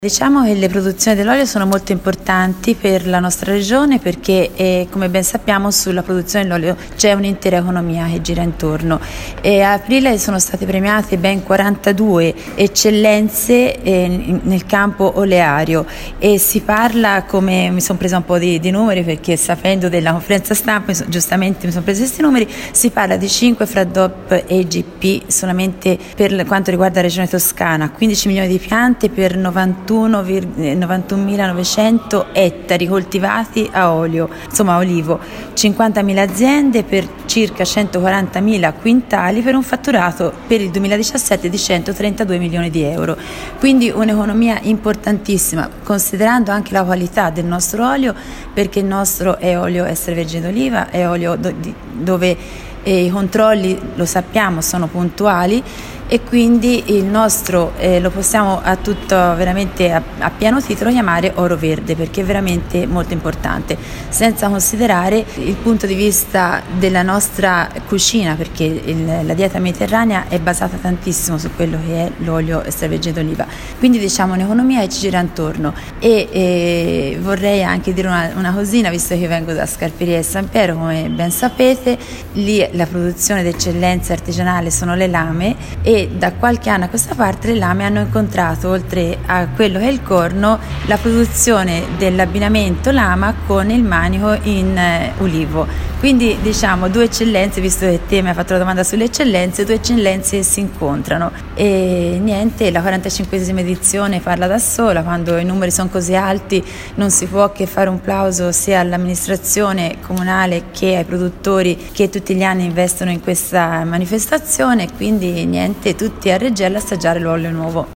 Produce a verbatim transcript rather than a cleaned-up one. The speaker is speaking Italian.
Diciamo che le produzioni dell'olio sono molto importanti per la nostra regione perché eh, come ben sappiamo sulla produzione dell'olio c'è un'intera economia che gira intorno e a aprile sono state premiate ben quarantadue eccellenze eh, nel campo oleario e si parla, come mi sono presa un po' di, di numeri perché sapendo della conferenza stampa giustamente mi sono presa questi numeri, si parla di cinque fra D O P e G P solamente per quanto riguarda la regione Toscana, quindici milioni di piante per novantuno novantunomilanovecento ettari coltivati a olio, insomma a olivo, cinquantamila aziende per circa centoquarantamila quintali per un fatturato per il duemiladiciassette di centotrentadue milioni di euro. Quindi un'economia importantissima, considerando anche la qualità del nostro olio, perché il nostro è olio extravergine d'oliva, è olio do- di- dove eh, i controlli, lo sappiamo, sono puntuali e quindi il nostro eh, lo possiamo a tutto veramente a, a pieno titolo chiamare oro verde perché è veramente molto importante, senza considerare il punto di vista della nostra cucina perché il, la dieta mediterranea è basata tantissimo su quello che è l'olio extravergine d'oliva, quindi diciamo un'economia che ci gira intorno e, e vorrei anche dire una, una cosina, visto che vengo da Scarperia e San Piero, come ben sapete lì la produzione d'eccellenza artigianale sono le lame e da qualche anno a questa parte le lame hanno incontrato, oltre a quello che è il corno, la produzione dell'abbinamento lama con il manico in eh, ulivo. Quindi diciamo due eccellenze, visto che te mi hai fatto la domanda sulle eccellenze, due eccellenze si incontrano e niente, la quarantacinquesima edizione parla da sola, quando i numeri sono così alti non si può che fare un plauso sia all'amministrazione comunale che ai produttori che tutti gli anni investono in questa manifestazione, quindi niente, tutti a Reggello a assaggiare l'olio nuovo.